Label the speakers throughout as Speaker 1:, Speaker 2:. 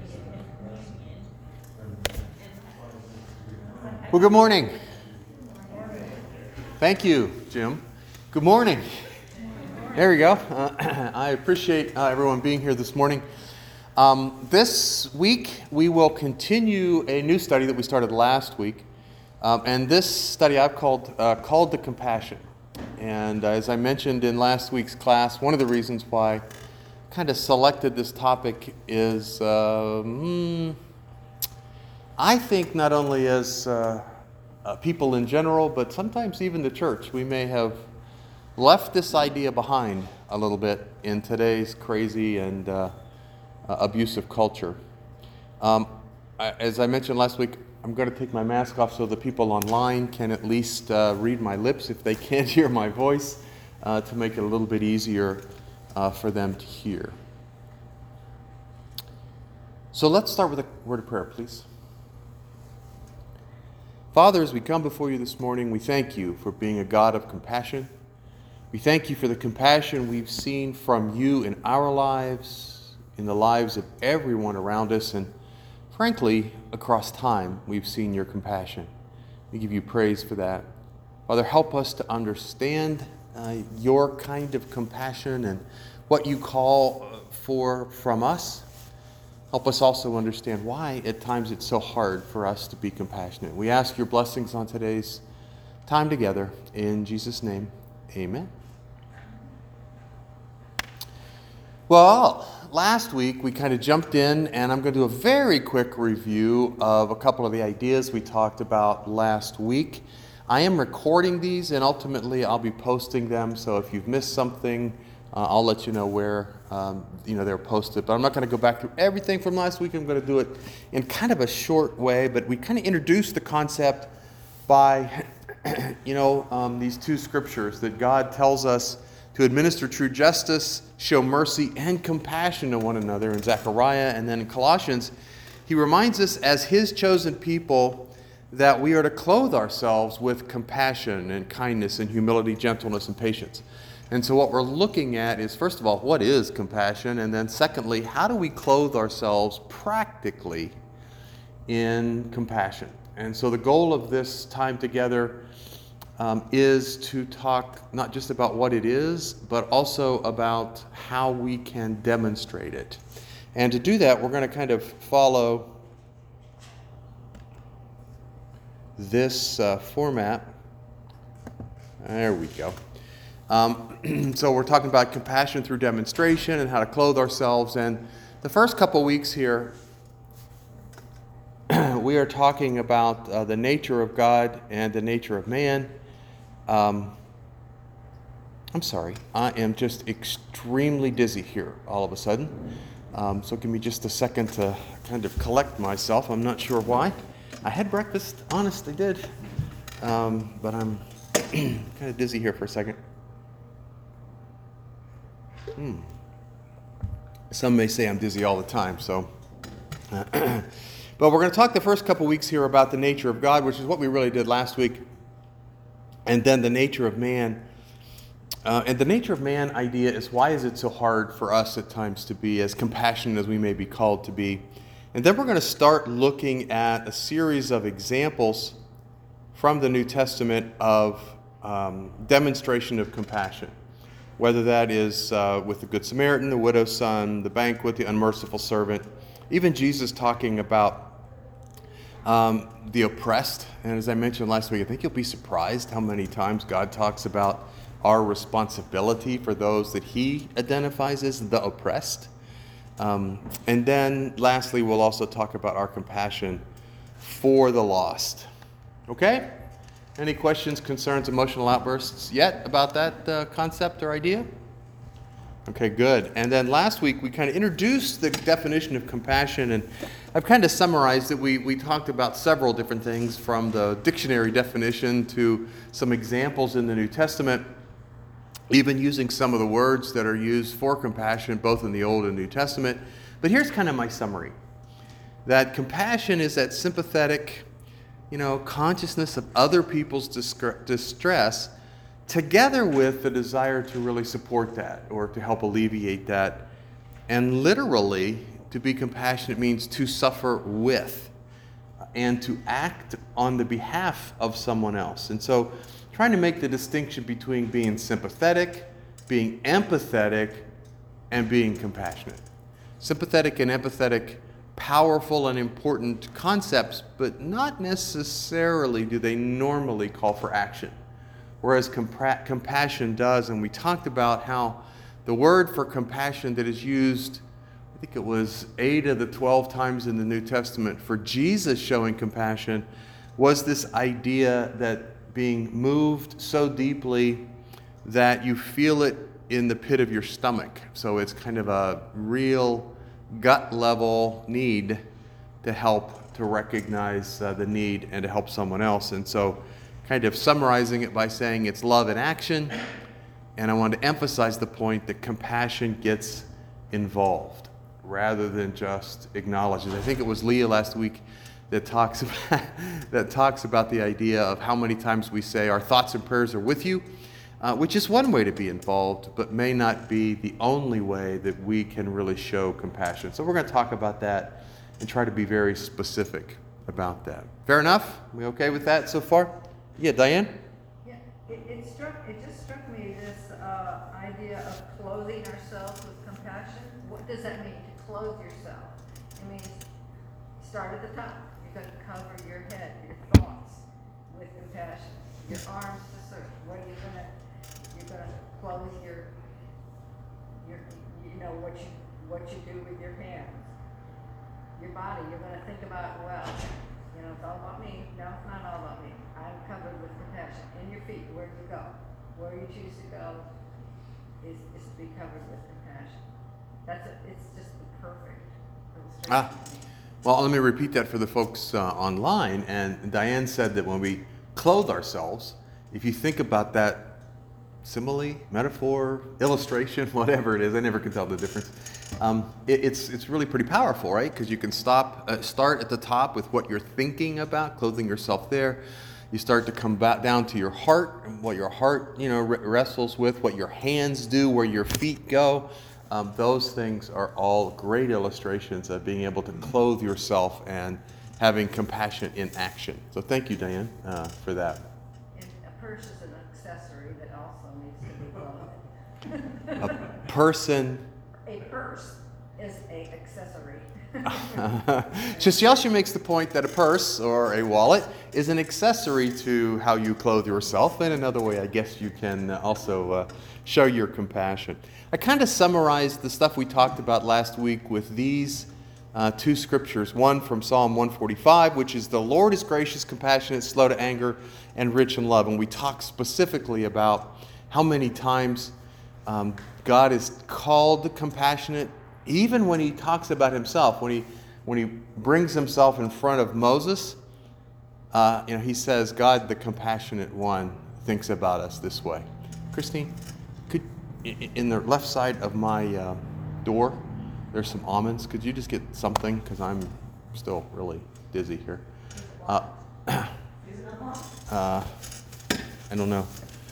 Speaker 1: Well, good morning. Thank you, Jim. Good morning. There we go. I appreciate everyone being here this morning. This week, we will continue a new study that we started last week. And this study I've called to Compassion. And as I mentioned in last week's class, one of the reasons why I kind of selected this topic is I think not only as people in general, but sometimes even the church, we may have left this idea behind a little bit in today's crazy and abusive culture. As I mentioned last week, I'm going to take my mask off so the people online can at least read my lips if they can't hear my voice, to make it a little bit easier for them to hear. So let's start with a word of prayer, please. Father, as we come before you this morning, we thank you for being a God of compassion. We thank you for the compassion we've seen from you in our lives, in the lives of everyone around us, and frankly, across time, we've seen your compassion. We give you praise for that. Father, help us to understand your kind of compassion and what you call for from us. Help us also understand why at times it's so hard for us to be compassionate. We ask your blessings on today's time together. In Jesus' name, amen. Well, last week we kind of jumped in, and I'm going to do a very quick review of a couple of the ideas we talked about last week. I am recording these, and ultimately I'll be posting them, so if you've missed something, I'll let you know where they're posted. But I'm not going to go back through everything from last week. I'm going to do it in kind of a short way, but we kind of introduced the concept by these two scriptures that God tells us to administer true justice, show mercy and compassion to one another in Zechariah, and then in Colossians, he reminds us as his chosen people that we are to clothe ourselves with compassion and kindness and humility, gentleness and patience. And so what we're looking at is, first of all, what is compassion? And then secondly, how do we clothe ourselves practically in compassion? And so the goal of this time together is to talk not just about what it is, but also about how we can demonstrate it. And to do that, we're going to kind of follow this format. There we go. So we're talking about compassion through demonstration and how to clothe ourselves. And the first couple weeks here, we are talking about the nature of God and the nature of man. I'm sorry, I am just extremely dizzy here all of a sudden. So give me just a second to kind of collect myself. I'm not sure why. I had breakfast, honest, I did. But I'm kind of dizzy here for a second. Some may say I'm dizzy all the time, so. But we're going to talk the first couple weeks here about the nature of God, which is what we really did last week, and then the nature of man. And the nature of man idea is, why is it so hard for us at times to be as compassionate as we may be called to be? And then we're going to start looking at a series of examples from the New Testament of demonstration of compassion. Whether that is with the Good Samaritan, the widow's son, the banquet, the unmerciful servant, even Jesus talking about the oppressed. And as I mentioned last week, I think you'll be surprised how many times God talks about our responsibility for those that he identifies as the oppressed. And then lastly, we'll also talk about our compassion for the lost. Okay? Any questions, concerns, emotional outbursts yet about that concept or idea? Okay, good. And then last week we kind of introduced the definition of compassion, and I've kind of summarized it. We talked about several different things, from the dictionary definition to some examples in the New Testament, even using some of the words that are used for compassion both in the Old and New Testament. But here's kind of my summary. That compassion is that sympathetic, consciousness of other people's distress, together with the desire to really support that or to help alleviate that. And literally, to be compassionate means to suffer with and to act on the behalf of someone else. And so trying to make the distinction between being sympathetic, being empathetic, and being compassionate. Sympathetic and empathetic, powerful and important concepts, but not necessarily do they normally call for action. Whereas compassion does, and we talked about how the word for compassion that is used, I think it was 8 of the 12 times in the New Testament for Jesus showing compassion, was this idea that being moved so deeply that you feel it in the pit of your stomach. So it's kind of a real gut level need to help, to recognize the need and to help someone else. And so kind of summarizing it by saying it's love in action. And I want to emphasize the point that compassion gets involved rather than just acknowledges. I think it was Leah last week that talks about the idea of how many times we say our thoughts and prayers are with you, which is one way to be involved, but may not be the only way that we can really show compassion. So we're going to talk about that and try to be very specific about that. Fair enough? We okay with that so far? Yeah, Diane?
Speaker 2: Yeah, it just struck me, this idea of clothing ourselves with compassion. What does that mean, to clothe yourself? It means start at the top. You're going to cover your head, your thoughts with compassion. Your arms to serve. What are you going to? You're going to clothe your what you do with your hands, your body. You're going to think about, well, it's all about me. No, it's not all about me. I'm covered with compassion. And your feet, where do you go? Where you choose to go is to be covered with compassion. It's just the perfect illustration.
Speaker 1: Well, let me repeat that for the folks online. And Diane said that when we clothe ourselves, if you think about that simile, metaphor, illustration, whatever it is, I never can tell the difference. It's really pretty powerful, right? Because you can start at the top with what you're thinking about, clothing yourself there. You start to come back down to your heart, and what your heart, wrestles with, what your hands do, where your feet go. Those things are all great illustrations of being able to clothe yourself and having compassion in action. So thank you, Diane, for that.
Speaker 2: And a purse is an accessory that also needs to be clothed.
Speaker 1: A purse
Speaker 2: is an accessory.
Speaker 1: So she also makes the point that a purse or a wallet is an accessory to how you clothe yourself. And another way, I guess, you can also show your compassion. I kind of summarized the stuff we talked about last week with these two scriptures. One from Psalm 145, which is, "The Lord is gracious, compassionate, slow to anger, and rich in love." And we talked specifically about how many times God is called compassionate, even when he talks about himself. When he brings himself in front of Moses, he says, "God, the compassionate one, thinks about us this way." Christine, could in the left side of my door, there's some almonds. Could you just get something? Because I'm still really dizzy here. I don't know.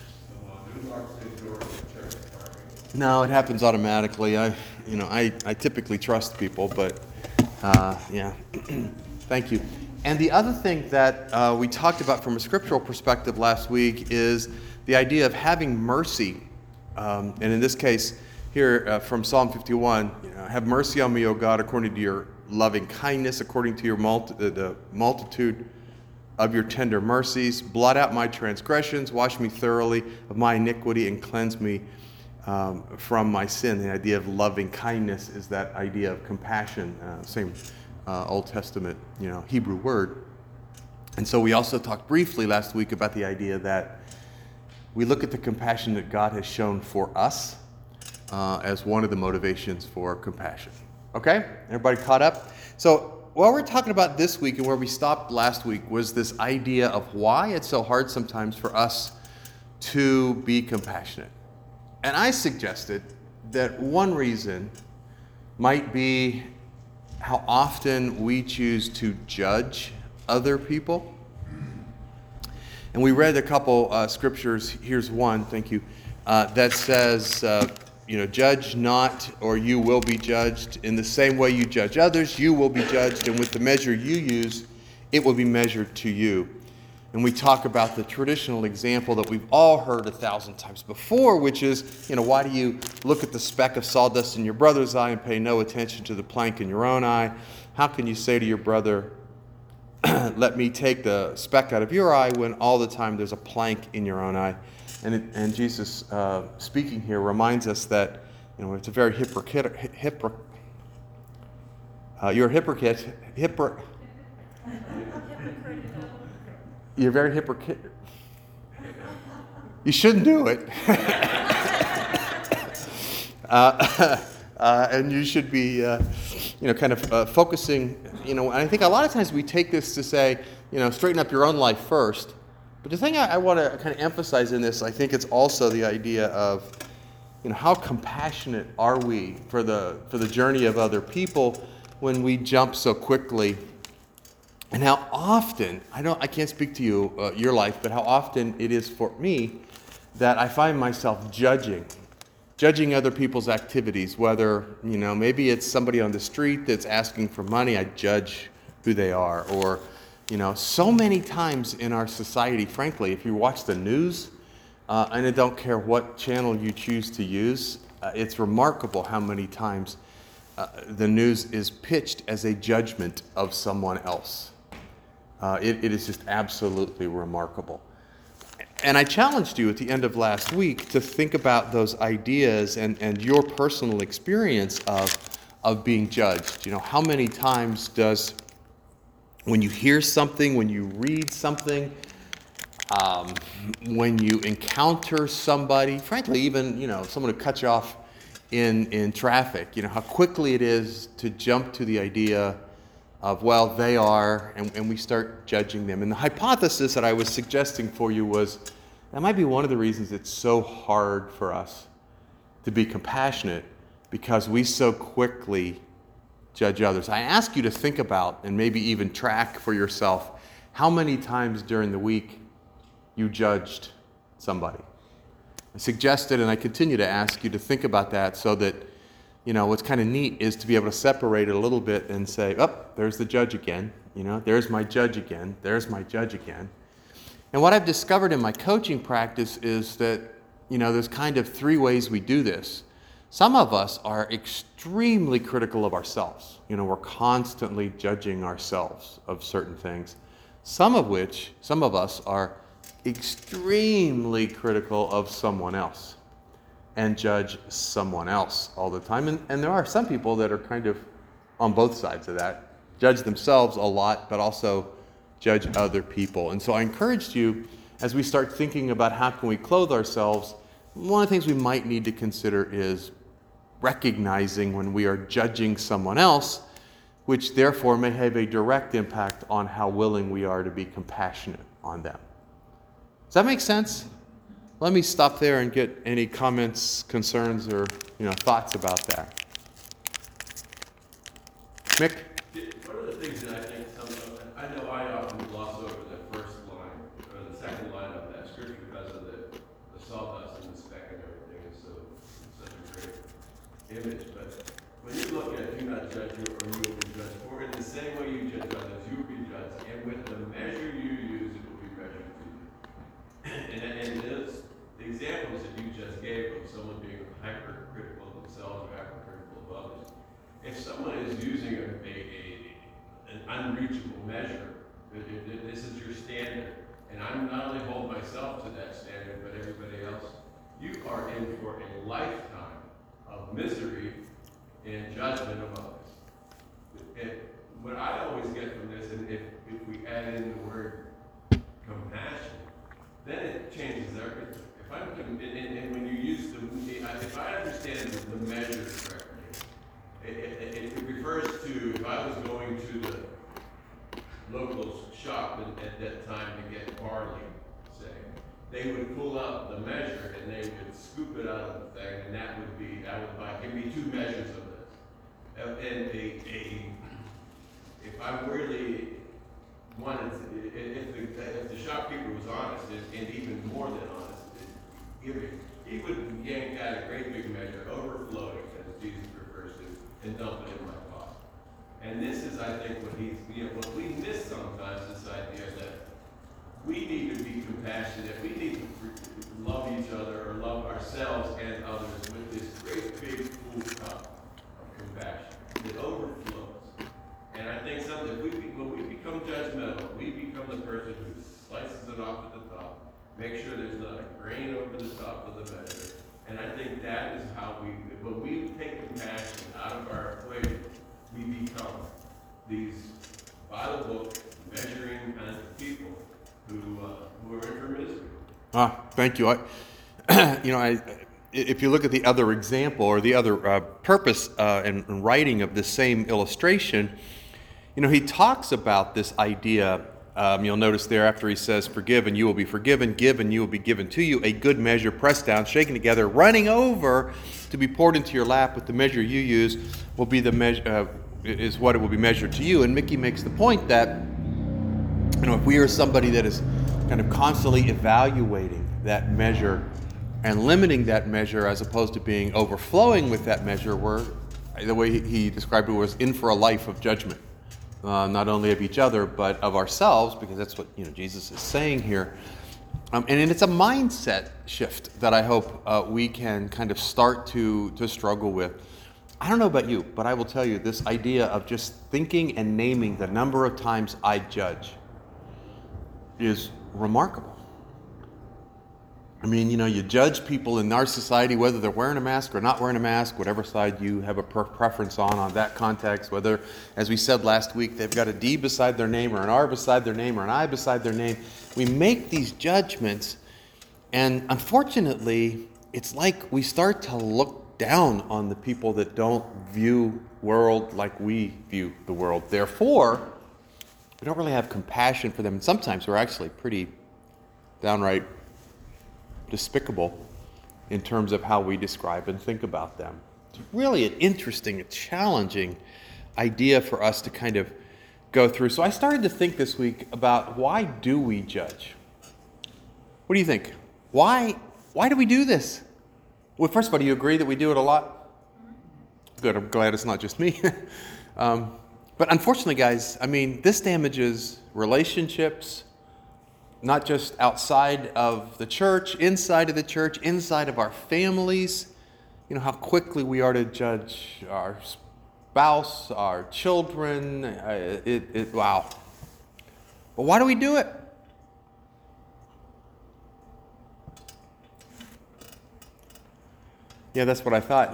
Speaker 1: No, it happens automatically. I typically trust people, but yeah. Thank you. And the other thing that we talked about from a scriptural perspective last week is the idea of having mercy. And in this case, here from Psalm 51, "Have mercy on me, O God, according to your loving kindness, according to your the multitude of your tender mercies. Blot out my transgressions, wash me thoroughly of my iniquity, and cleanse me from my sin." The idea of loving kindness is that idea of compassion, same Old Testament, Hebrew word. And so we also talked briefly last week about the idea that we look at the compassion that God has shown for us as one of the motivations for compassion. Okay? Everybody caught up? So what we're talking about this week and where we stopped last week was this idea of why it's so hard sometimes for us to be compassionate. And I suggested that one reason might be how often we choose to judge other people. And we read a couple scriptures. Here's one, thank you, that says, judge not, or you will be judged. In the same way you judge others, you will be judged, and with the measure you use, it will be measured to you. And we talk about the traditional example that we've all heard 1,000 times before, which is, why do you look at the speck of sawdust in your brother's eye and pay no attention to the plank in your own eye? How can you say to your brother, let me take the speck out of your eye, when all the time there's a plank in your own eye? And Jesus, speaking here, reminds us that it's a very you're a hypocrite. You're very hypocrite. You shouldn't do it. And you should be, focusing. And I think a lot of times we take this to say, straighten up your own life first. But the thing I want to kind of emphasize in this, I think it's also the idea of, how compassionate are we for the journey of other people when we jump so quickly, and how often I can't speak to you your life, but how often it is for me that I find myself judging other people's activities, whether maybe it's somebody on the street that's asking for money, I judge who they are, or so many times in our society, frankly, if you watch the news, and I don't care what channel you choose to use, it's remarkable how many times the news is pitched as a judgment of someone else. It is just absolutely remarkable. And I challenged you at the end of last week to think about those ideas and your personal experience of being judged. How many times does, when you hear something, when you read something, when you encounter somebody, frankly, even, someone who cuts you off in traffic, how quickly it is to jump to the idea of, well, they are, and we start judging them. And the hypothesis that I was suggesting for you was that might be one of the reasons it's so hard for us to be compassionate, because we so quickly judge others. I ask you to think about, and maybe even track for yourself, how many times during the week you judged somebody. I suggested, and I continue to ask you to think about that, so that what's kind of neat is to be able to separate it a little bit and say, there's the judge again. There's my judge again. There's my judge again. And what I've discovered in my coaching practice is that, there's kind of three ways we do this. Some of us are extremely critical of ourselves. We're constantly judging ourselves of certain things. Some of us are extremely critical of someone else and judge someone else all the time. And there are some people that are kind of on both sides of that, judge themselves a lot, but also judge other people. And so I encouraged you, as we start thinking about how can we clothe ourselves, one of the things we might need to consider is recognizing when we are judging someone else, which therefore may have a direct impact on how willing we are to be compassionate on them. Does that make sense? Let me stop there and get any comments, concerns, or thoughts about that. Mick?
Speaker 3: One of the things that I think I know I often gloss over the first line or the second line of that scripture because of the sawdust and the speck and everything is such a great image. But when you look at do not judge you or you will be judged, for in the same way you judge others, you will be judged, and with the measure you use, it will be measured to you. And the examples that you just gave of someone being hypercritical of themselves or hypercritical of others, if someone is using an unreachable measure, this is your standard, and I'm not only hold myself to that standard, but everybody else, you are in for a lifetime of misery and judgment of others. And what I always get from this, and if we add in the word compassion, then it changes everything. And when you use if I understand the measure correctly, it refers to if I was going to the local shop at that time to get barley, say, they would pull out the measure and they would scoop it out of the thing, and I would buy, give me 2 measures of this. And if I really wanted to, if the shopkeeper was honest, and even more than honest, he would yank out a great big measure, over and dump it in my pot. And this is, I think, what we miss sometimes, this idea that we need to be compassionate, we need to love each other or love ourselves and others with this great big full cup of compassion that overflows. And I think when we become judgmental, we become the person who slices it off at the top, make sure there's not a grain over the top of the measure. And I think that is how when we take compassion out of our equation, we become these, by the book, measuring kind of people who are in for misery.
Speaker 1: Thank you. If you look at the other example or the other purpose and writing of this same illustration, he talks about this idea. You'll notice there after he says, "Forgive and you will be forgiven, give and you will be given to you, a good measure pressed down, shaken together, running over to be poured into your lap, with the measure you use will be the measure, is what it will be measured to you." And Mickey makes the point that, if we are somebody that is kind of constantly evaluating that measure and limiting that measure as opposed to being overflowing with that measure, we're, the way he described it, was in for a life of judgment. Not only of each other, but of ourselves, because that's what Jesus is saying here. And it's a mindset shift that I hope we can kind of start to struggle with. I don't know about you, but I will tell you, this idea of just thinking and naming the number of times I judge is remarkable. I mean, you judge people in our society, whether they're wearing a mask or not wearing a mask, whatever side you have a preference on that context, whether, as we said last week, they've got a D beside their name or an R beside their name or an I beside their name. We make these judgments, and unfortunately, it's like we start to look down on the people that don't view world like we view the world. Therefore, we don't really have compassion for them, and sometimes we're actually pretty downright despicable in terms of how we describe and think about them. It's really an interesting, challenging idea for us to kind of go through. So I started to think this week about, why do we judge? What do you think? Why do we do this? Well, first of all, do you agree that we do it a lot? Good, I'm glad it's not just me. But unfortunately, guys, this damages relationships, not just outside of the church, inside of the church, inside of our families. How quickly we are to judge our spouse, our children. Wow. But why do we do it? Yeah, that's what I thought.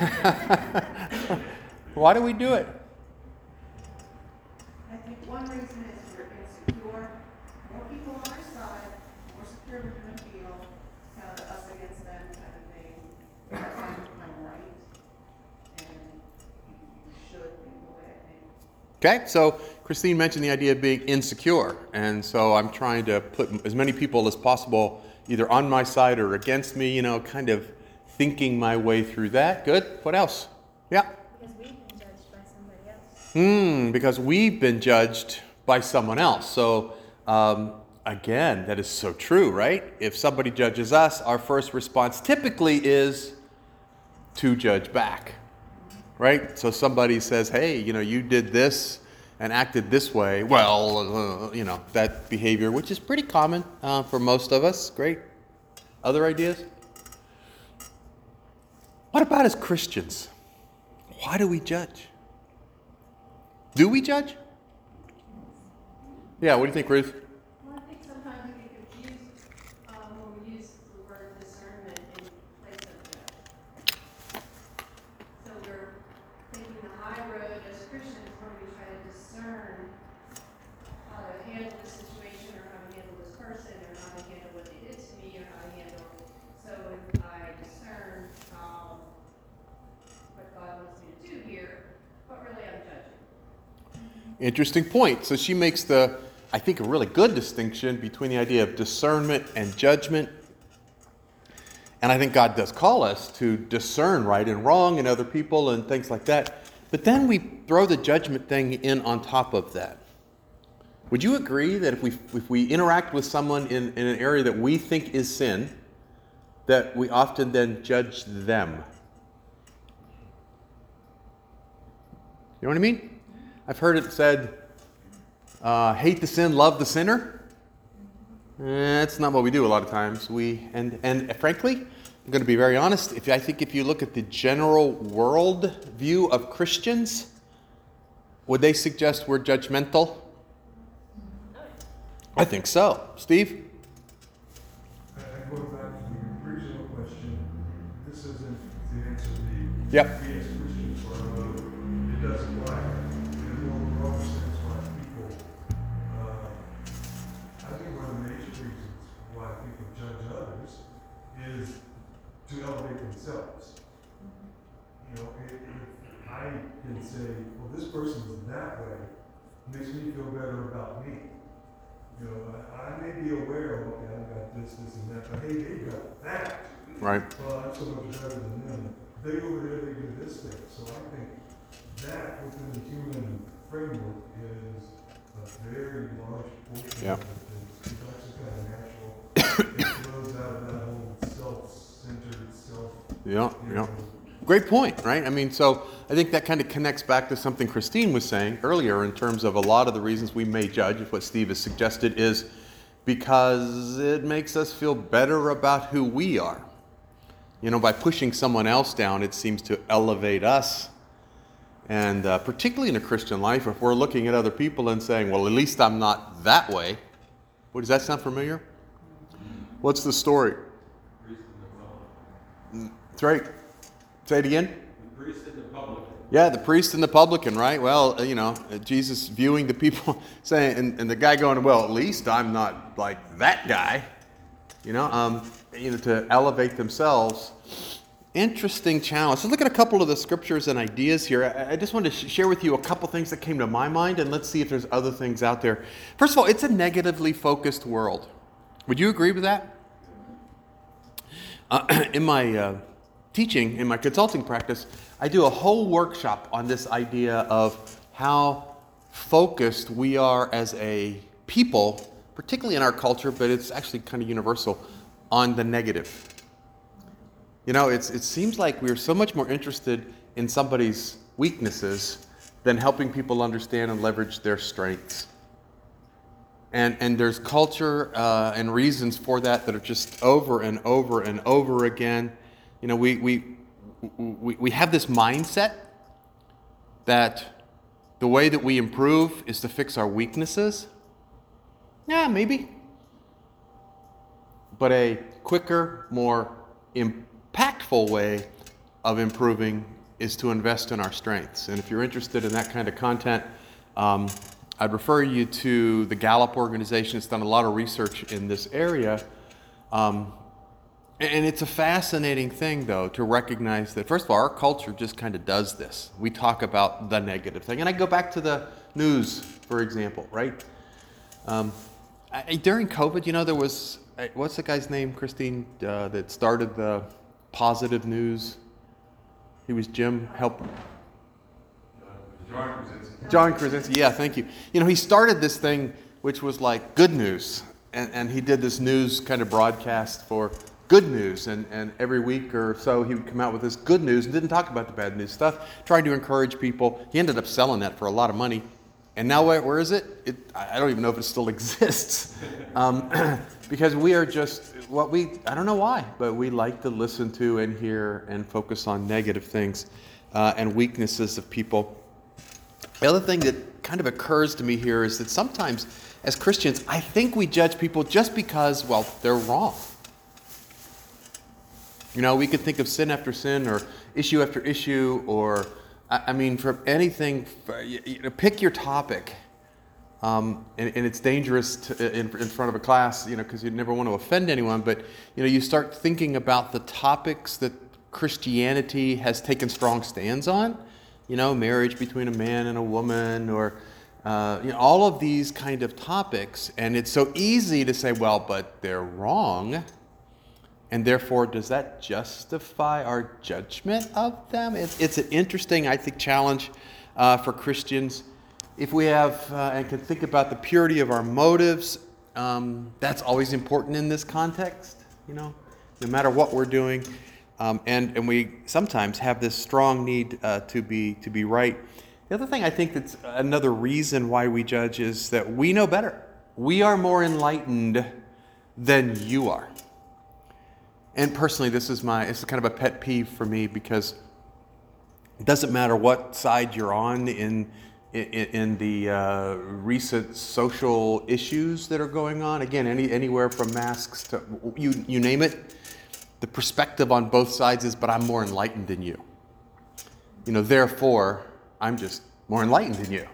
Speaker 1: Why do we do it?
Speaker 4: I think one reason is we're insecure. More people on our side, more secure we're going to feel, kind of the us against them kind of thing. I'm right, and you should be the way I think.
Speaker 1: Okay, so Christine mentioned the idea of being insecure, and so I'm trying to put as many people as possible either on my side or against me, kind of thinking my way through that. Good. What else? Yeah.
Speaker 5: Because we've been judged by somebody else.
Speaker 1: Because we've been judged by someone else. So, again, that is so true, right? If somebody judges us, our first response typically is to judge back, right? So somebody says, hey, you did this and acted this way. Well, that behavior, which is pretty common for most of us. Great. Other ideas? What about as Christians? Why do we judge? Do we judge? Yeah, what do you think, Ruth?
Speaker 4: Well, I think sometimes we get confused when we use the word discernment in place of judge. So we're taking the high road as Christians where we try to discern how to handle the situation or how to handle this person or how to handle what they did to me or how to handle. So if I discern what God wants me to do here, but really I'm judging.
Speaker 1: Interesting point. So she makes I think, a really good distinction between the idea of discernment and judgment. And I think God does call us to discern right and wrong in other people and things like that. But then we throw the judgment thing in on top of that. Would you agree that if we interact with someone in an area that we think is sin, that we often then judge them? You know what I mean? I've heard it said, hate the sin, love the sinner. That's not what we do a lot of times. And frankly, I'm going to be very honest. I think if you look at the general world view of Christians, would they suggest we're judgmental? I think so. Steve?
Speaker 6: I go back to the original question. This isn't the answer to
Speaker 1: Yep.
Speaker 6: we as Christians for our motive. It does apply. In a more broad sense, why people, I think one of the major reasons why people judge others is to elevate themselves. You know, if I can say, well, this person's that way, it makes me feel better about me. You know, I may be aware of, okay, I've got this, and that, but hey, they've got that.
Speaker 1: Right.
Speaker 6: Well, I'm so much better than them. They over there, they do this thing. So I think that within the human framework is a very large portion
Speaker 1: Yeah.
Speaker 6: of it. It's actually kind of natural. It flows out of that whole self-centered,
Speaker 1: Yeah,
Speaker 6: you
Speaker 1: yeah.
Speaker 6: know,
Speaker 1: Great point, right? I mean, so I think that kind of connects back to something Christine was saying earlier in terms of a lot of the reasons we may judge, if what Steve has suggested is because it makes us feel better about who we are. You know, by pushing someone else down, it seems to elevate us. And particularly in a Christian life, if we're looking at other people and saying, well, at least I'm not that way. Does that sound familiar? What's the story? That's right. Say it again.
Speaker 3: The priest and the publican.
Speaker 1: Yeah, the priest and the publican, right? Well, you know, Jesus viewing the people, saying, and the guy going, well, at least I'm not like that guy, you know, to elevate themselves. Interesting challenge. So look at a couple of the scriptures and ideas here. I just wanted to share with you a couple things that came to my mind, and let's see if there's other things out there. First of all, it's a negatively focused world. Would you agree with that? In my teaching, in my consulting practice, I do a whole workshop on this idea of how focused we are as a people, particularly in our culture, but it's actually kind of universal, on the negative. You know, it seems like we're so much more interested in somebody's weaknesses than helping people understand and leverage their strengths. And there's culture and reasons for that are just over and over and over again. You know, we have this mindset that the way that we improve is to fix our weaknesses. Yeah, maybe. But a quicker, more impactful way of improving is to invest in our strengths. And if you're interested in that kind of content, I'd refer you to the Gallup organization. It's done a lot of research in this area. And it's a fascinating thing, though, to recognize that, first of all, our culture just kind of does this. We talk about the negative thing. And I go back to the news, for example, right? During COVID, you know, there was, what's the guy's name, Christine, that started the positive news? He was Jim, help. John Krasinski, yeah, thank you. You know, he started this thing which was like good news. And he did this news kind of broadcast for good news, and every week or so he would come out with this good news and didn't talk about the bad news stuff, tried to encourage people. He ended up selling that for a lot of money. And now where is it? I don't even know if it still exists. Because we are just, I don't know why, but we like to listen to and hear and focus on negative things and weaknesses of people. The other thing that kind of occurs to me here is that sometimes as Christians, I think we judge people just because, well, they're wrong. You know, we could think of sin after sin or issue after issue, or, I mean, for anything, pick your topic. And it's dangerous in front of a class, you know, because you never want to offend anyone. But, you know, you start thinking about the topics that Christianity has taken strong stands on. You know, marriage between a man and a woman, or, you know, all of these kind of topics. And it's so easy to say, well, but they're wrong. And therefore, does that justify our judgment of them? It's an interesting, I think, challenge for Christians. If we have and can think about the purity of our motives, that's always important in this context, you know, no matter what we're doing. And we sometimes have this strong need to be right. The other thing I think that's another reason why we judge is that we know better. We are more enlightened than you are. And personally, this is kind of a pet peeve for me, because it doesn't matter what side you're on in the recent social issues that are going on. Again, anywhere from masks to you name it. The perspective on both sides is, but I'm more enlightened than you. Therefore, I'm just more enlightened than you.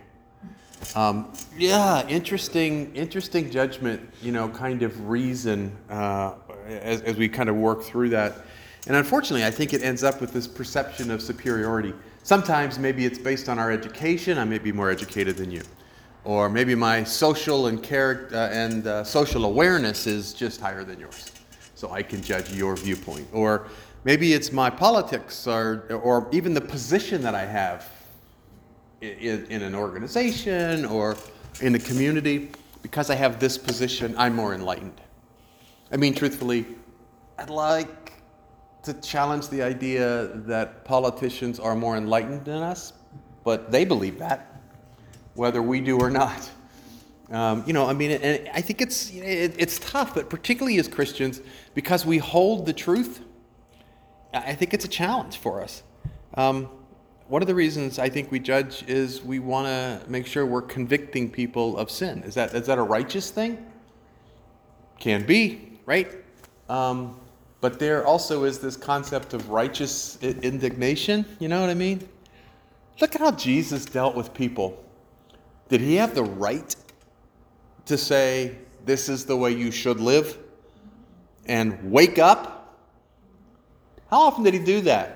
Speaker 1: Interesting judgment, kind of reason as we kind of work through that. And unfortunately, I think it ends up with this perception of superiority. Sometimes maybe it's based on our education. I may be more educated than you. Or maybe my social and social awareness is just higher than yours, so I can judge your viewpoint. Or maybe it's my politics or even the position that I have in an organization or in the community. Because I have this position, I'm more enlightened. I mean, truthfully, I'd like to challenge the idea that politicians are more enlightened than us, but they believe that, whether we do or not. And I think it's tough, but particularly as Christians, because we hold the truth, I think it's a challenge for us. One of the reasons I think we judge is we want to make sure we're convicting people of sin. Is that a righteous thing? Can be, right? But there also is this concept of righteous indignation. You know what I mean? Look at how Jesus dealt with people. Did he have the right to say, this is the way you should live? And wake up? How often did he do that?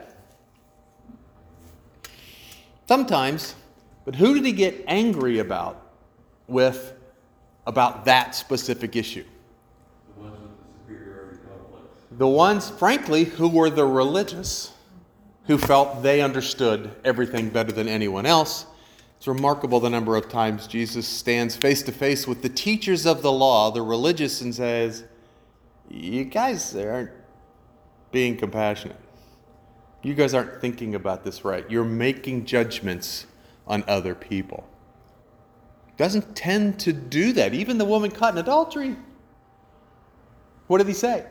Speaker 1: Sometimes. But who did he get angry about that specific issue?
Speaker 3: The ones with the superiority complex.
Speaker 1: The ones, frankly, who were the religious, who felt they understood everything better than anyone else. It's remarkable the number of times Jesus stands face to face with the teachers of the law, the religious, and says, you guys aren't being compassionate. You guys aren't thinking about this right. You're making judgments on other people. Doesn't tend to do that. Even the woman caught in adultery. What did he say?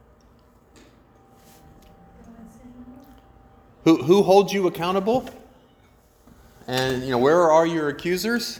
Speaker 1: Who holds you accountable? And, where are your accusers?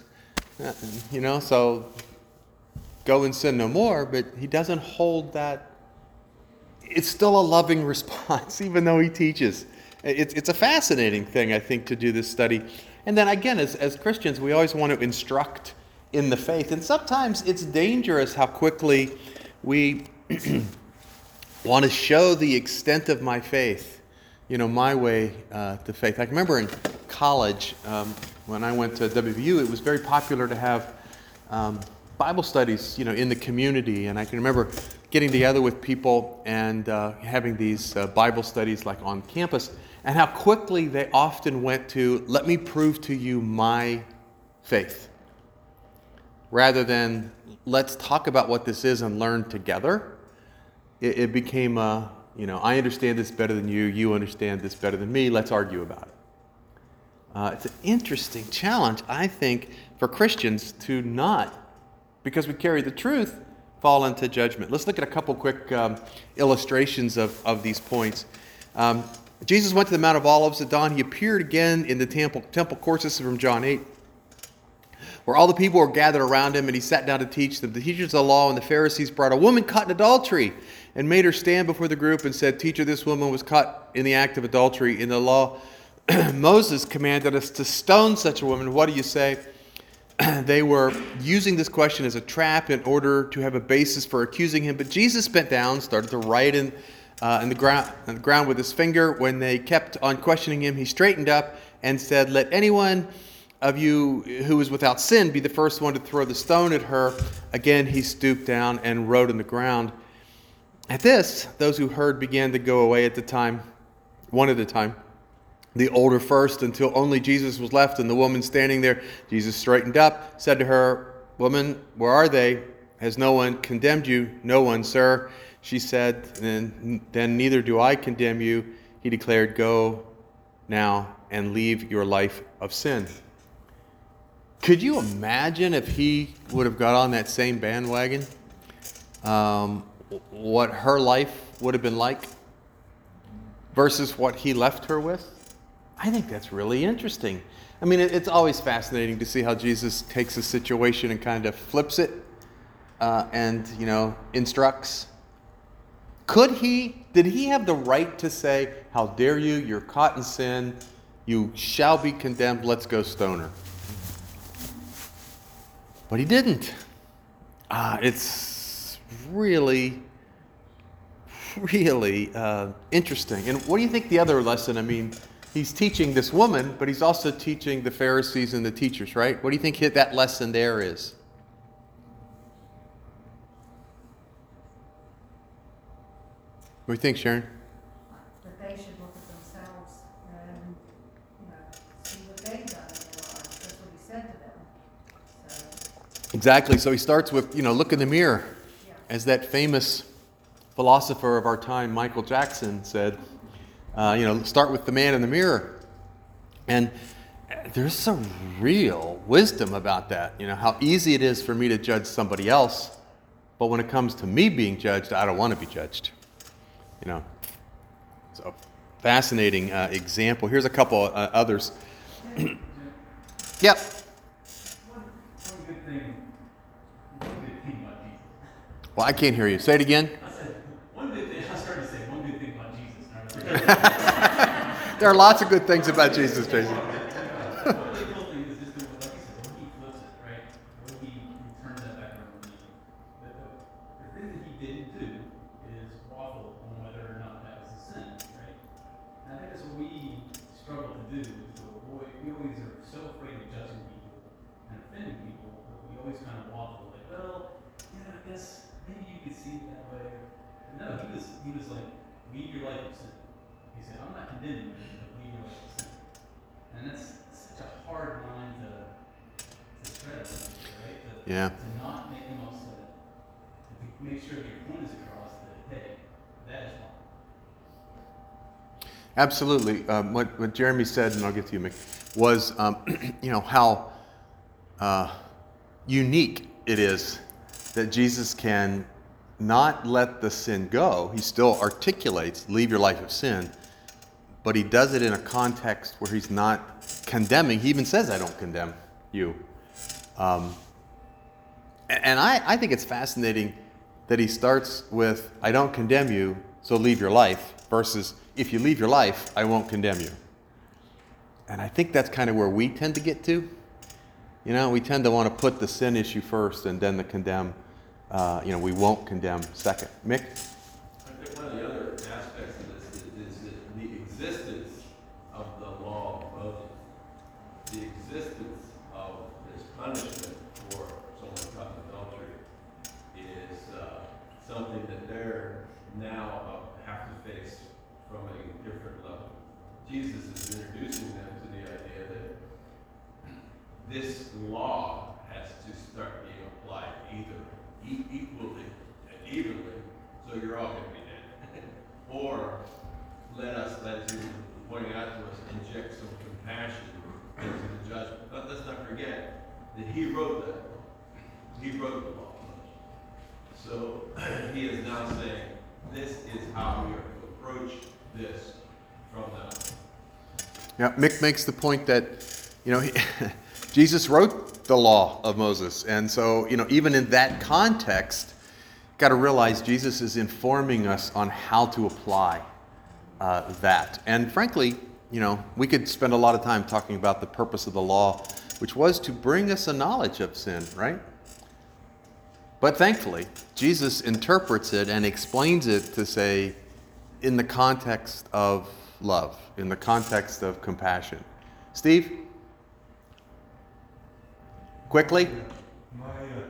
Speaker 1: So go and sin no more. But he doesn't hold that. It's still a loving response, even though he teaches. It's a fascinating thing, I think, to do this study. And then again, as Christians, we always want to instruct in the faith. And sometimes it's dangerous how quickly we want to show the extent of my faith, my way to faith. I remember in college, when I went to WVU, it was very popular to have Bible studies, in the community. And I can remember getting together with people and having these Bible studies like on campus, and how quickly they often went to, let me prove to you my faith, rather than let's talk about what this is and learn together. It became, I understand this better than you, you understand this better than me, let's argue about it. It's an interesting challenge, I think, for Christians to not, because we carry the truth, fall into judgment. Let's look at a couple quick illustrations of these points. Jesus went to the Mount of Olives at dawn. He appeared again in the temple courts. This is from John 8, where all the people were gathered around him, and he sat down to teach them. The teachers of the law and the Pharisees brought a woman caught in adultery and made her stand before the group and said, Teacher, this woman was caught in the act of adultery. In the law, Moses commanded us to stone such a woman. What do you say? They were using this question as a trap in order to have a basis for accusing him. But Jesus bent down, started to write in the ground with his finger. When they kept on questioning him, he straightened up and said, Let anyone of you who is without sin be the first one to throw the stone at her. Again, he stooped down and wrote in the ground. At this, those who heard began to go away one at a time. The older first, until only Jesus was left and the woman standing there. Jesus straightened up, said to her, Woman, where are they? Has no one condemned you? No one, sir. She said, Then neither do I condemn you. He declared, Go now and leave your life of sin. Could you imagine if he would have got on that same bandwagon? What her life would have been like versus what he left her with? I think that's really interesting. I mean, it's always fascinating to see how Jesus takes a situation and kind of flips it and, instructs. Did he have the right to say, how dare you, you're caught in sin, you shall be condemned, let's go stone her? But he didn't. It's really, really interesting. And what do you think the other lesson? I mean, he's teaching this woman, but he's also teaching the Pharisees and the teachers, right? What do you think that lesson there is? What do you think, Sharon?
Speaker 2: That they should look at themselves and, see what they've done in their lives. That's what he said to them. So,
Speaker 1: Exactly. So he starts with, look in the mirror.
Speaker 2: yeah.
Speaker 1: As that famous philosopher of our time, Michael Jackson, said, start with the man in the mirror. And there's some real wisdom about that. How easy it is for me to judge somebody else, but when it comes to me being judged, I don't want to be judged. So fascinating example. Here's a couple others. Yep.
Speaker 7: One good thing about Jesus.
Speaker 1: Well, I can't hear you. Say it again.
Speaker 7: I said, one good thing, I started to say one good thing about Jesus.
Speaker 1: There are lots of good things about Jesus, Jason.
Speaker 7: One really cool thing is just, like you said, when he flips it, right? When he turns that back around. The thing that he didn't do is waffle on whether or not that was a sin, right? And I think that's what we struggle to do. We always are so afraid of judging people and offending people that we always kind of waffle, like, well, I guess maybe you could see it that way. And no, he was like, leave your life of sin. He said, I'm not condemning you, but leave your life of sin. And that's such a hard line to tread, right? To not make them upset. To make sure that your point is across that, hey, that is wrong.
Speaker 1: Absolutely. What Jeremy said, and I'll get to you, Mick, was how unique it is that Jesus can not let the sin go. He still articulates, leave your life of sin, but he does it in a context where he's not condemning. He even says, I don't condemn you. And I think it's fascinating that he starts with, I don't condemn you, so leave your life, versus, if you leave your life, I won't condemn you. And I think that's kind of where we tend to get to. We tend to want to put the sin issue first and then the condemn. We won't condemn second. Mick?
Speaker 3: I think one of the other aspects of this is that the existence of the law of Moses, the existence of this punishment for someone caught in adultery is something that they're now have to face from a different level. Jesus is introducing them to the idea that this law has to start being applied equally and evenly, so you're all going to be dead. Or let you, pointing out to us, inject some compassion into the judgment. But let's not forget that he wrote that law. He wrote the law. So he is now saying, this is how we are to approach this from now on.
Speaker 1: Yeah, Mick makes the point that, Jesus wrote the law of Moses. And so, even in that context, got to realize Jesus is informing us on how to apply that. And frankly, we could spend a lot of time talking about the purpose of the law, which was to bring us a knowledge of sin, right? But thankfully, Jesus interprets it and explains it to say, in the context of love, in the context of compassion. Steve? Quickly?
Speaker 6: My,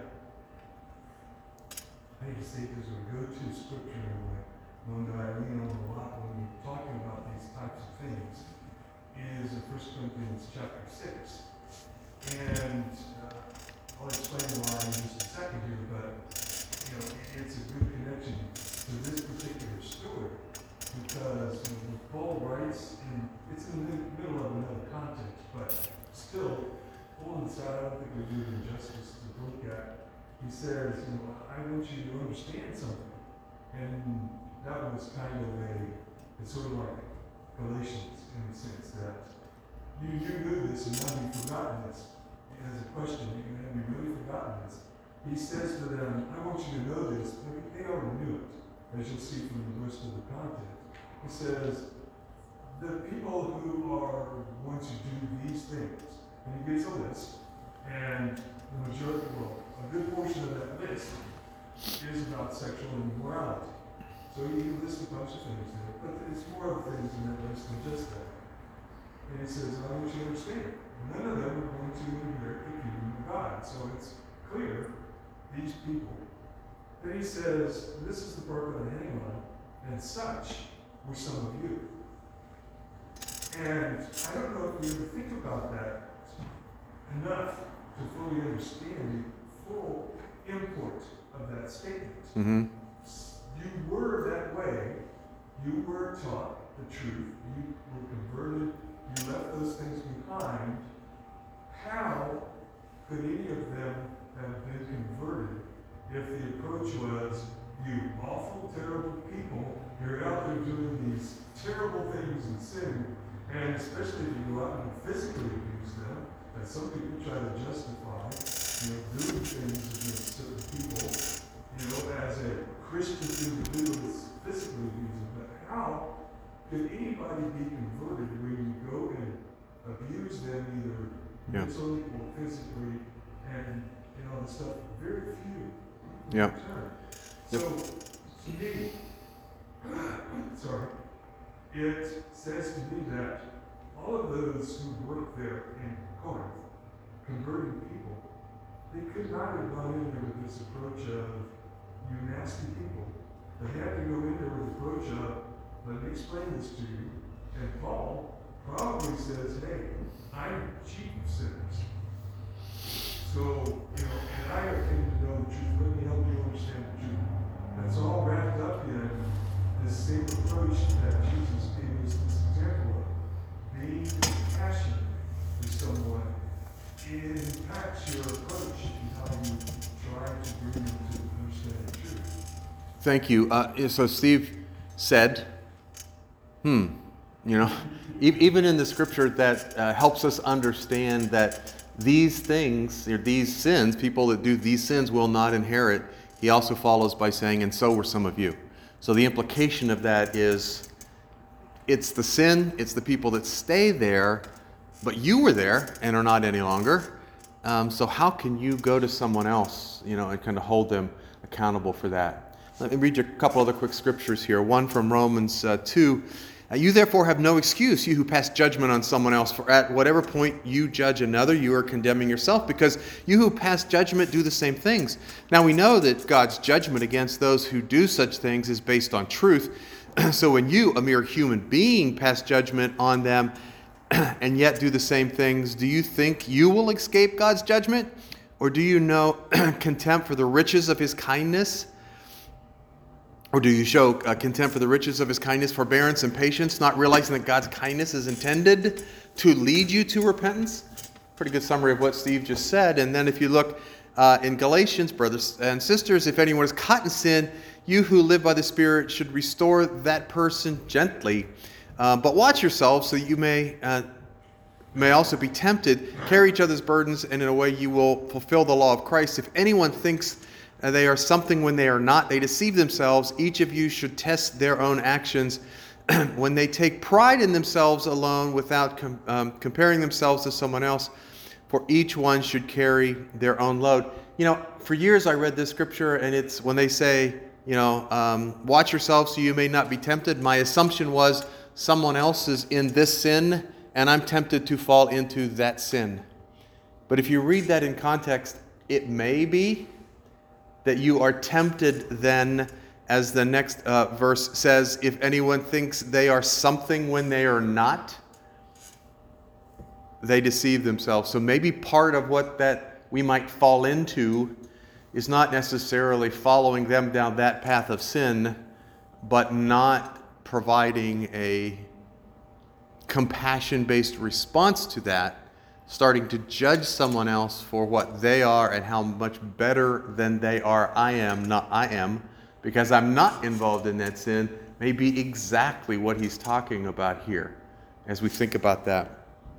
Speaker 6: I hate to say this, a go-to scripture, one that I lean on a lot when we're talking about these types of things, is in 1 Corinthians chapter 6. And I'll explain why in just a second here, but it's a good connection to this particular story, because when Paul writes, and it's in the middle of another context, but still, Paul and I don't think we do him justice to look at. He says, I want you to understand something. And that was kind of it's sort of like Galatians in the sense that you knew this and now you've forgotten this. As a question, have you really forgotten this? He says to them, I want you to know this. They already knew it, as you'll see from the rest of the content. He says, the people who are going to do these things, and he gives a list, and the majority, a good portion of that list is about sexual immorality. So he lists a bunch of things there, but it's more of things in that list than just that. And he says, I want you to understand, none of them are going to inherit the kingdom of God. So it's clear, these people. Then he says, this is the part that I hang on, and such were some of you. And I don't know if we ever think about that enough to fully understand the full import of that statement.
Speaker 1: Mm-hmm.
Speaker 6: You were that way. You were taught the truth. You were converted. You left those things behind. How could any of them have been converted if the approach was, you awful, terrible people, you're out there doing these terrible things in sin, and especially if you go out and physically abuse them, and some people try to justify, doing things against certain people, as a Christian individual is physically abusing. But how could anybody be converted when you go and abuse them either mentally or physically, and all this stuff? Very few.
Speaker 1: Yeah.
Speaker 6: So, to me, it says to me that all of those who worked there in Corinth, converting people, they could not have gone in there with this approach of, you nasty people. They had to go in there with the approach of, let me explain this to you. And Paul probably says, hey, I'm chief of sinners. So, and I have came to know the truth. Let me help you understand the truth. That's all wrapped up in this same approach that Jesus gave us this example of. Being compassionate to someone impacts your approach to how you try to bring them to understand the truth.
Speaker 1: Thank you. So Steve said, even in the scripture that helps us understand that these things, or these sins, people that do these sins will not inherit, he also follows by saying, and so were some of you. So the implication of that is, it's the sin, it's the people that stay there, but you were there and are not any longer. So how can you go to someone else, and kind of hold them accountable for that? Let me read you a couple other quick scriptures here. One from Romans 2. You therefore have no excuse, you who pass judgment on someone else, for at whatever point you judge another, you are condemning yourself, because you who pass judgment do the same things. Now we know that God's judgment against those who do such things is based on truth. So when you, a mere human being, pass judgment on them and yet do the same things, do you think you will escape God's judgment? Or do you know contempt for the riches of his kindness? Or do you show contempt for the riches of his kindness, forbearance, and patience, not realizing that God's kindness is intended to lead you to repentance? Pretty good summary of what Steve just said. And then if you look in Galatians, brothers and sisters, if anyone is caught in sin, you who live by the Spirit should restore that person gently. But watch yourselves so you may also be tempted. Carry each other's burdens, and in a way you will fulfill the law of Christ. If anyone thinks they are something when they are not, they deceive themselves. Each of you should test their own actions. When they take pride in themselves alone without comparing themselves to someone else, for each one should carry their own load. For years I read this scripture, and it's when they say, watch yourselves so you may not be tempted. My assumption was someone else is in this sin, and I'm tempted to fall into that sin. But if you read that in context, it may be that you are tempted then, as the next verse says, if anyone thinks they are something when they are not, they deceive themselves. So maybe part of what that we might fall into is not necessarily following them down that path of sin, but not providing a compassion-based response to that starting to judge someone else for what they are and how much better than they are I am, because I'm not involved in that sin, may be exactly what he's talking about here as we think about that.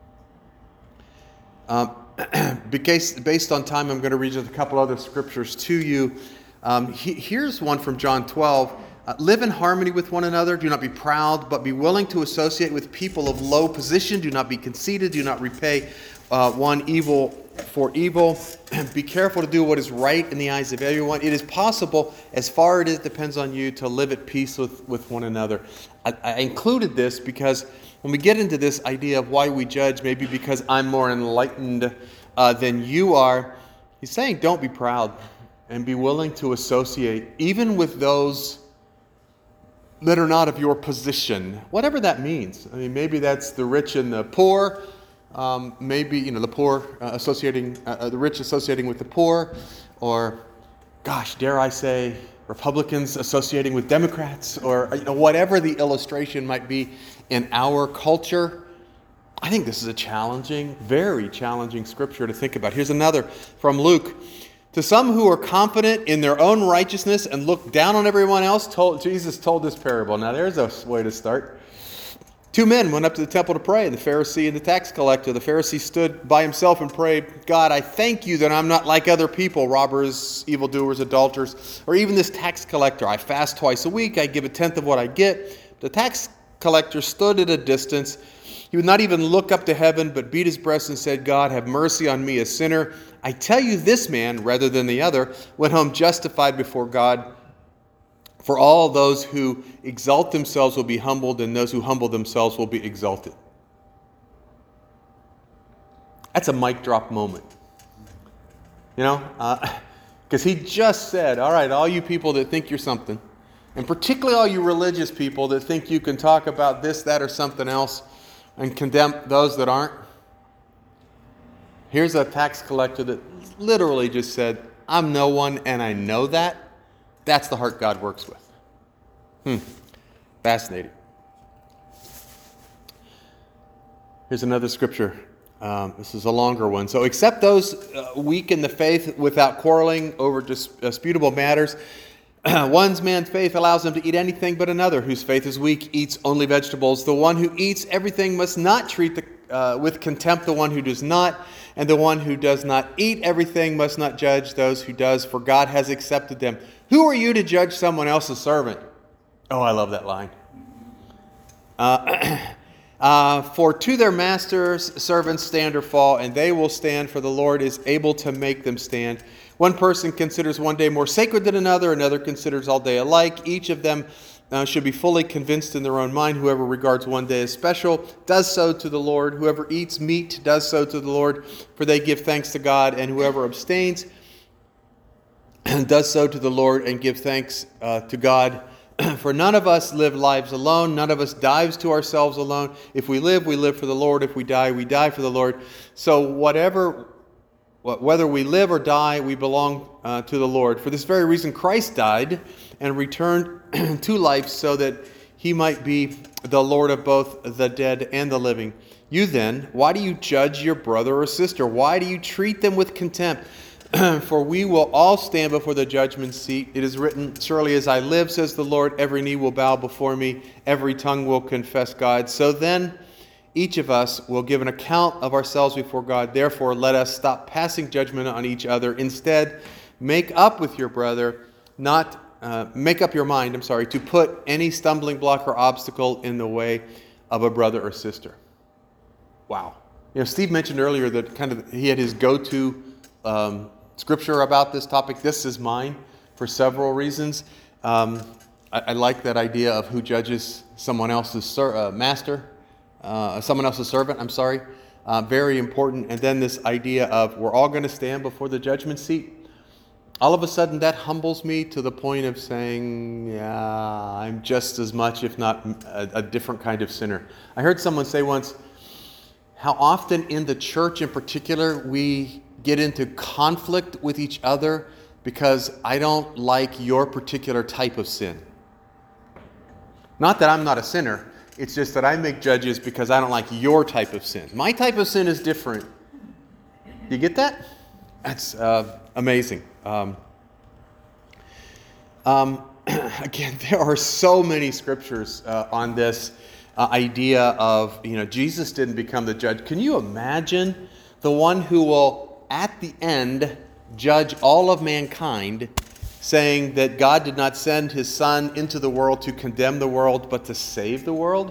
Speaker 1: Based on time, I'm going to read just a couple other scriptures to you. Here's one from John 12. Live in harmony with one another. Do not be proud, but be willing to associate with people of low position. Do not be conceited. Do not repay one evil for evil. Be careful to do what is right in the eyes of everyone. It is possible, as far as it depends on you, to live at peace with one another. I included this because when we get into this idea of why we judge, maybe because I'm more enlightened than you are, he's saying don't be proud and be willing to associate even with those that are not of your position, whatever that means. I mean, maybe that's the rich and the poor. Maybe the poor the rich associating with the poor, or, gosh, dare I say, Republicans associating with Democrats, or whatever the illustration might be in our culture. I think this is a challenging, very challenging scripture to think about. Here's another from Luke. To some who are confident in their own righteousness and look down on everyone else, Jesus told this parable. Now there's a way to start. 2 men went up to the temple to pray, the Pharisee and the tax collector. The Pharisee stood by himself and prayed, God, I thank you that I'm not like other people, robbers, evildoers, adulterers, or even this tax collector. I fast twice a week. I give a tenth of what I get. The tax collector stood at a distance. He would not even look up to heaven, but beat his breast and said, God, have mercy on me, a sinner. I tell you, this man, rather than the other, went home justified before God. For all those who exalt themselves will be humbled, and those who humble themselves will be exalted. That's a mic drop moment. Because he just said, all right, all you people that think you're something, and particularly all you religious people that think you can talk about this, that, or something else, and condemn those that aren't. Here's a tax collector that literally just said, I'm no one and I know that. That's the heart God works with. Fascinating. Here's another scripture. This is a longer one. So accept those weak in the faith without quarreling over disputable matters. One man's faith allows him to eat anything, but another, whose faith is weak, eats only vegetables. The one who eats everything must not treat with contempt the one who does not, and the one who does not eat everything must not judge those who does, for God has accepted them. Who are you to judge someone else's servant? Oh, I love that line. For to their masters servants stand or fall, and they will stand, for the Lord is able to make them stand. One person considers one day more sacred than another considers all day alike. Each of them should be fully convinced in their own mind. Whoever regards one day as special does so to the Lord. Whoever eats meat does so to the Lord, for they give thanks to God. And whoever abstains does so to the Lord and give thanks to God. For none of us live lives alone. None of us dies to ourselves alone. If we live for the Lord. If we die for the Lord. So whether we live or die, we belong to the Lord. For this very reason, Christ died and returned to life so that he might be the Lord of both the dead and the living. You then, why do you judge your brother or sister? Why do you treat them with contempt? For we will all stand before the judgment seat. It is written, surely as I live, says the Lord, every knee will bow before me, every tongue will confess God. So then, each of us will give an account of ourselves before God. Therefore, let us stop passing judgment on each other. Instead, make up your mind, to put any stumbling block or obstacle in the way of a brother or sister. Wow. Steve mentioned earlier that he had his go-to scripture about this topic. This is mine for several reasons. I like that idea of who judges someone else's someone else's servant, very important. And then this idea of we're all going to stand before the judgment seat. All of a sudden that humbles me to the point of saying, yeah, I'm just as much, if not a different kind of sinner. I heard someone say once, how often in the church in particular we get into conflict with each other because I don't like your particular type of sin. Not that I'm not a sinner. It's just that I make judges because I don't like your type of sin. My type of sin is different You get that? That's amazing. Again, there are so many scriptures on this idea of, Jesus didn't become the judge. Can you imagine the one who will, at the end, judge all of mankind, saying that God did not send his Son into the world to condemn the world, but to save the world?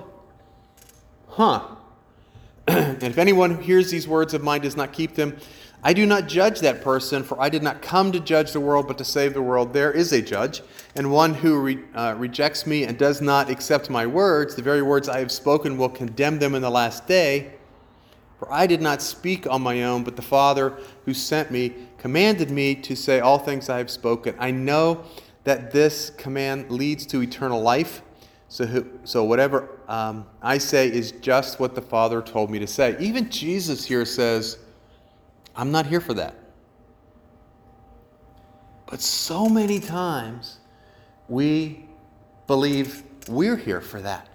Speaker 1: And if anyone who hears these words of mine does not keep them, I do not judge that person, for I did not come to judge the world, but to save the world. There is a judge, and one who rejects me and does not accept my words, the very words I have spoken, will condemn them in the last day. For I did not speak on my own, but the Father who sent me commanded me to say all things I have spoken. I know that this command leads to eternal life. So whatever I say is just what the Father told me to say. Even Jesus here says, I'm not here for that. But so many times we believe we're here for that.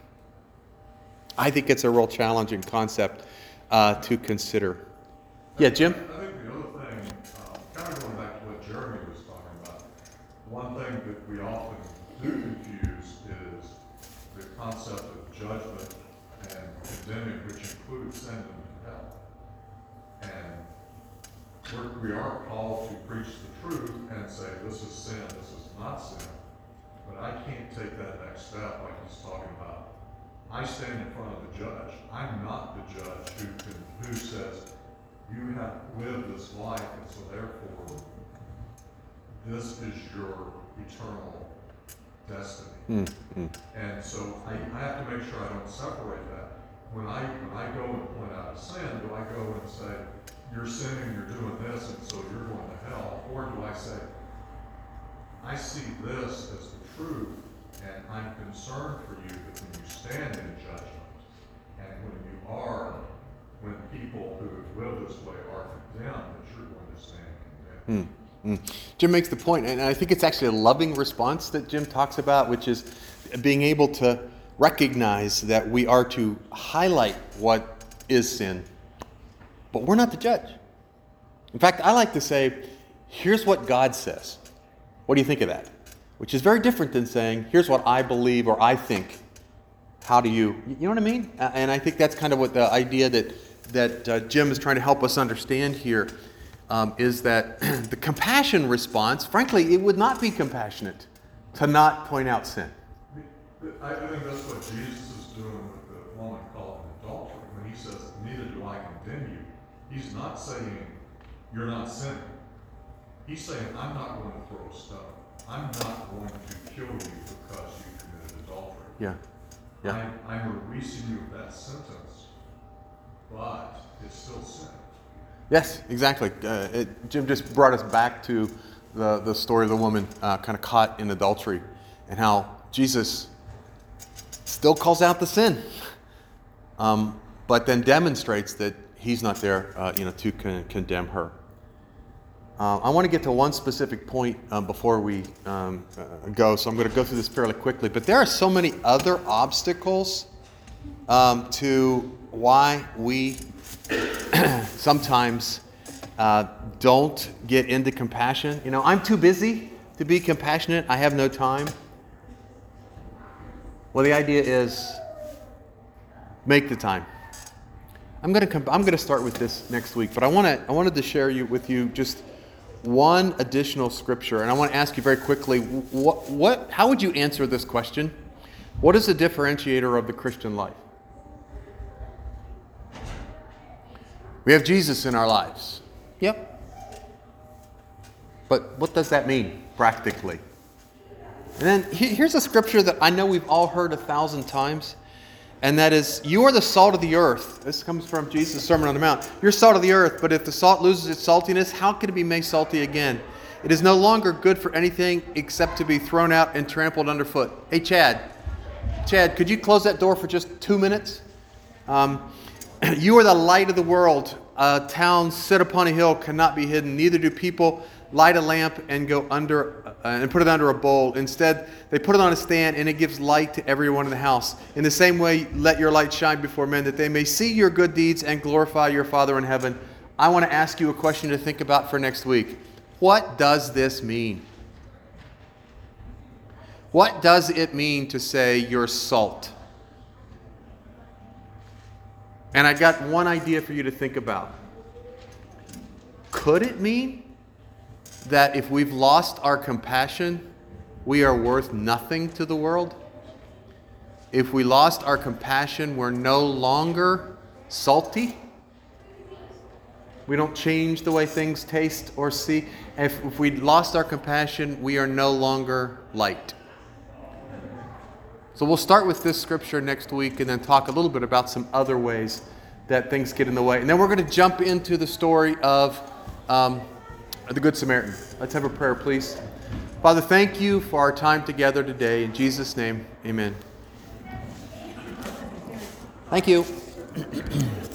Speaker 1: I think it's a real challenging concept to consider. Yeah, Jim?
Speaker 8: I think the other thing, kind of going back to what Jeremy was talking about, one thing that we often do confuse is the concept of judgment and condemning, which includes sending them to hell. And we are called to preach the truth and say, this is sin, this is not sin. But I can't take that next step like he's talking about. I stand in front of the judge. I'm not the judge who says, you have lived this life, and so therefore, this is your eternal destiny.
Speaker 1: Mm-hmm.
Speaker 8: And so I have to make sure I don't separate that. When I go and point out a sin, do I go and say, you're sinning, you're doing this, and so you're going to hell? Or do I say, I see this as the truth, and I'm concerned for you that when you stand in judgment, and when people who have lived this way are condemned, that you're going to stand condemned.
Speaker 1: Jim makes the point, and I think it's actually a loving response that Jim talks about, which is being able to recognize that we are to highlight what is sin, but we're not the judge. In fact, I like to say, here's what God says. What do you think of that? Which is very different than saying, here's what I believe or I think. How do you know what I mean? And I think that's kind of what the idea that Jim is trying to help us understand here is that the compassion response, frankly, it would not be compassionate to not point out sin.
Speaker 8: I think that's what Jesus is doing with the woman called an adultery. When he says, neither do I condemn you, he's not saying you're not sinning. He's saying, I'm not going to throw a stone. I'm not going to kill you because you committed adultery.
Speaker 1: Yeah.
Speaker 8: I'm releasing you of that sentence, but it's still sin.
Speaker 1: Yes, exactly. Jim just brought us back to the story of the woman kind of caught in adultery and how Jesus still calls out the sin, but then demonstrates that he's not there to condemn her. I want to get to one specific point before we go, so I'm going to go through this fairly quickly. But there are so many other obstacles to why we sometimes don't get into compassion. I'm too busy to be compassionate. I have no time. Well, the idea is make the time. I'm going to start with this next week, but I wanted to share with you just one additional scripture, and I want to ask you very quickly, how would you answer this question? What is the differentiator of the Christian life? We have Jesus in our lives. Yep. But what does that mean practically? And then here's a scripture that I know we've all heard 1,000 times, and that is, you are the salt of the earth. This comes from Jesus' Sermon on the Mount. You're salt of the earth, but if the salt loses its saltiness, how can it be made salty again? It is no longer good for anything except to be thrown out and trampled underfoot. Hey, Chad, could you close that door for just 2 minutes? You are the light of the world. A town set upon a hill cannot be hidden. Neither do people light a lamp and go under and put it under a bowl. Instead, they put it on a stand, and it gives light to everyone in the house. In the same way, let your light shine before men, that they may see your good deeds and glorify your Father in heaven. I want to ask you a question to think about for next week. What does this mean? What does it mean to say you're salt? And I got one idea for you to think about. Could it mean that if we've lost our compassion, we are worth nothing to the world? If we lost our compassion, we're no longer salty? We don't change the way things taste or see. If we lost our compassion, we are no longer light. So we'll start with this scripture next week and then talk a little bit about some other ways that things get in the way. And then we're going to jump into the story of the Good Samaritan. Let's have a prayer, please. Father, thank you for our time together today. In Jesus' name, amen. Thank you.